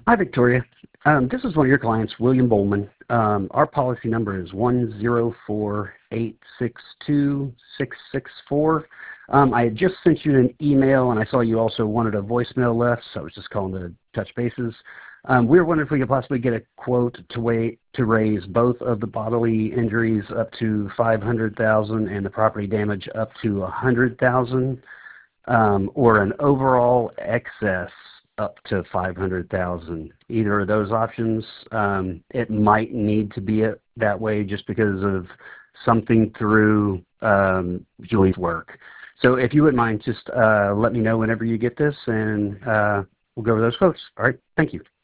Hi, Victoria. This is one of your clients, William Bowman. Our policy number is 104862664. I had just sent you an email, and I saw you also wanted a voicemail left, so I was just calling to touch bases. We were wondering if we could possibly get a quote to raise both of the bodily injuries up to $500,000 and the property damage up to $100,000, or an overall excess up to $500,000. Either of those options. It might need to be that way just because of something through Julie's work. So if you wouldn't mind, just let me know whenever you get this, and we'll go over those quotes. All right. Thank you.